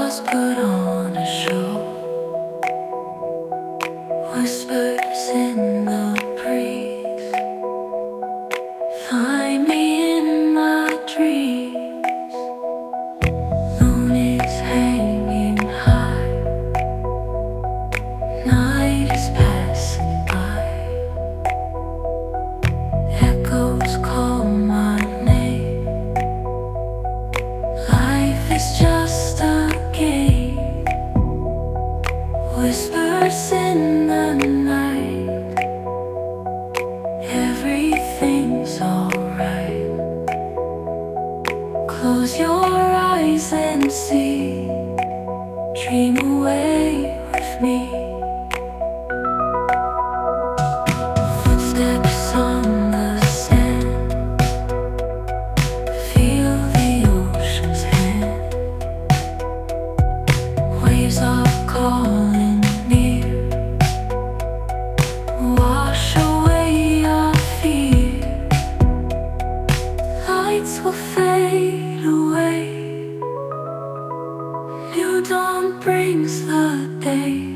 stars put on a show. Whispers in the breeze, find me in my dreams. Moon is hanging high, night is passing by. Echoes call my name. Life is just a game. Whispers in the night, everything's alright. Close your eyes and see, dream away with me. Footsteps on the sand, feel the ocean's hand. Waves are calling near, wash away our fear. Lights will fade away, new dawn brings the day.